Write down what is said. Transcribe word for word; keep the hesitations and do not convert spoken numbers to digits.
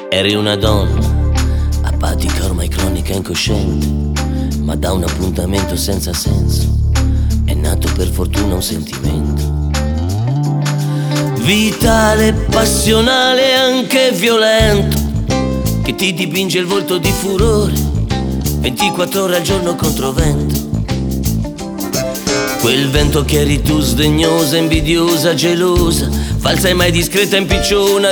Eri una donna, apatica, ormai cronica, incosciente, ma da un appuntamento senza senso è nato per fortuna un sentimento. Vitale, passionale, anche violento, che ti dipinge il volto di furore, ventiquattro ore al giorno contro vento. Quel vento che eri tu, sdegnosa, invidiosa, gelosa, falsa e mai discreta, impicciona,